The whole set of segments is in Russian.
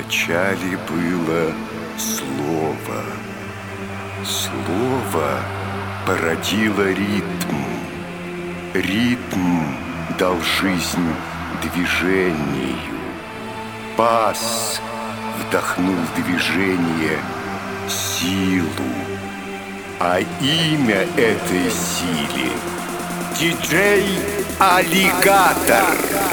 Вначале было слово. Слово породило ритм. Ритм дал жизнь движению. Бас вдохнул в движение силу. А имя этой силе — диджей-аллигатор.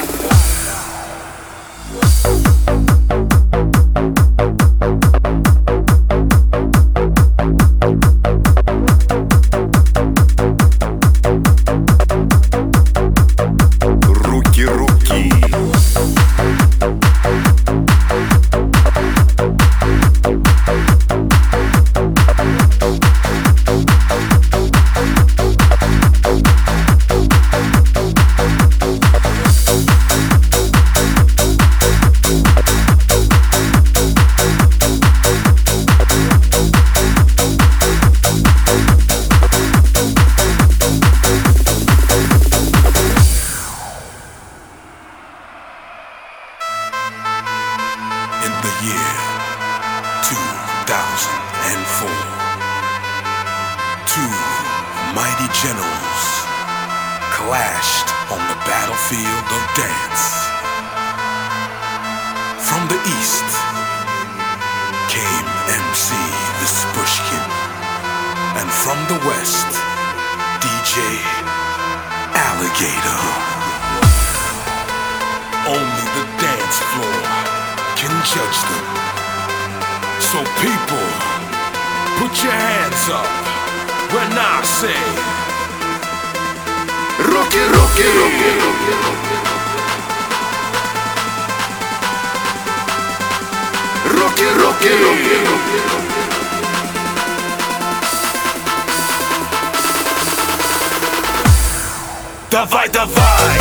In the year 2004, two mighty generals clashed on the battlefield of dance. From the east came MC Vispushkin, and from the west, DJ Alligator. Only the dance floor can judge them. So people, put your hands up when I say Руки, руки, руки, руки, руки, руки, руки, руки. Давай, давай!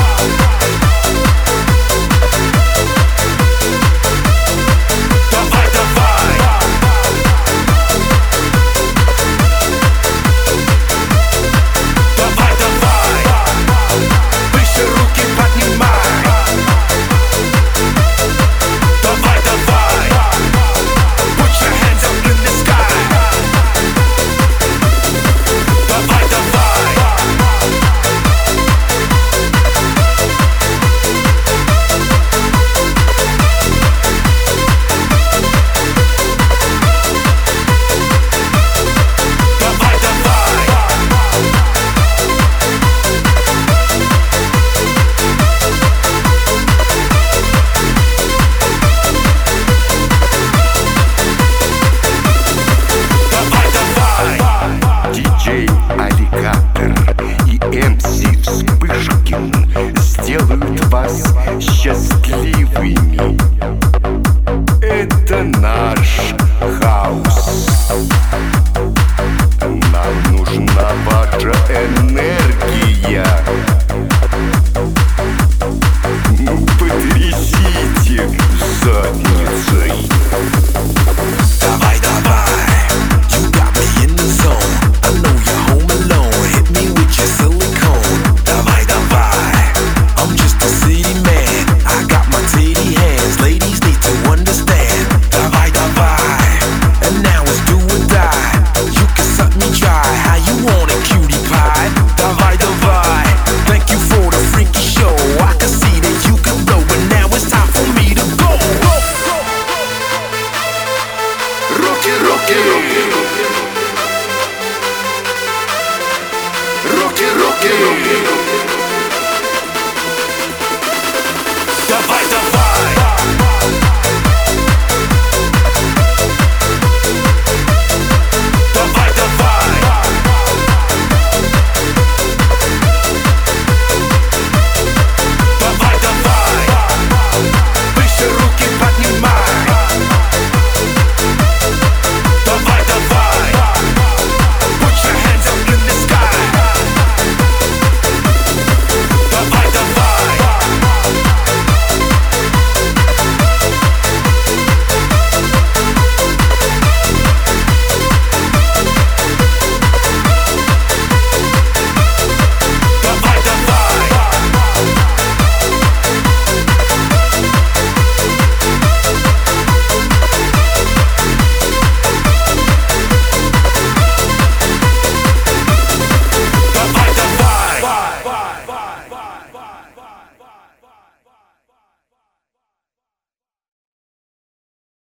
Диджей-аллигатор и МС Вспышкин сделают вас счастливыми. Это наш хаос. Нам нужна ваша энергия.